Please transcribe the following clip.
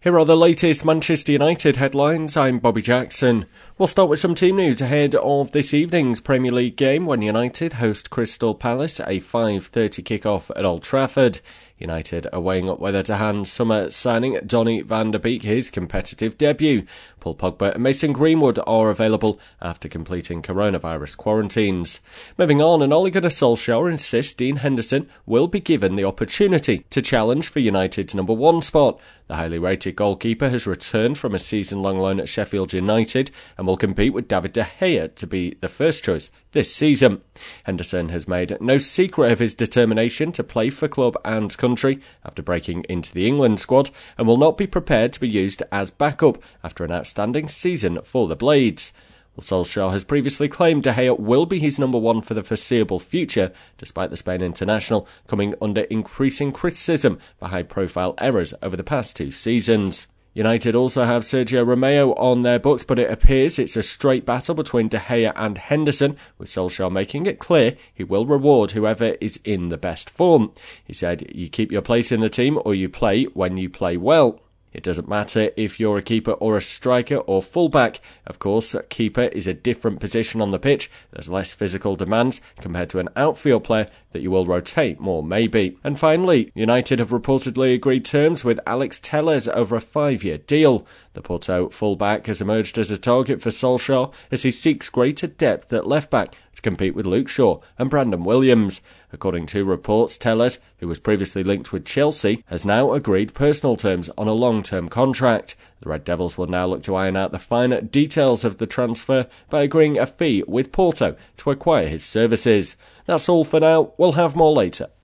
Here are the latest Manchester United headlines. I'm Bobby Jackson. We'll start with some team news ahead of this evening's Premier League game when United host Crystal Palace, a 5:30 kick-off at Old Trafford. United are weighing up whether to hand summer signing Donny van de Beek his competitive debut. Paul Pogba and Mason Greenwood are available after completing coronavirus quarantines. Moving on, and Ole Gunnar Solskjaer insists Dean Henderson will be given the opportunity to challenge for United's number one spot. The highly rated goalkeeper has returned from a season-long loan at Sheffield United and will compete with David De Gea to be the first choice this season. Henderson has made no secret of his determination to play for club and country after breaking into the England squad and will not be prepared to be used as backup after an outstanding season for the Blades. Well, Solskjaer has previously claimed De Gea will be his number one for the foreseeable future, despite the Spain international coming under increasing criticism for high-profile errors over the past two seasons. United also have Sergio Romeo on their books, but it appears it's a straight battle between De Gea and Henderson, with Solskjaer making it clear he will reward whoever is in the best form. He said, "You keep your place in the team or you play when you play well. It doesn't matter if you're a keeper or a striker or fullback. Of course, a keeper is a different position on the pitch. There's less physical demands compared to an outfield player that you will rotate more maybe." And finally, United have reportedly agreed terms with Alex Telles over a 5-year deal. The Porto fullback has emerged as a target for Solskjaer as he seeks greater depth at left-back to compete with Luke Shaw and Brandon Williams. According to reports, Telles, who was previously linked with Chelsea, has now agreed personal terms on a long-term contract. The Red Devils will now look to iron out the finer details of the transfer by agreeing a fee with Porto to acquire his services. That's all for now. We'll have more later.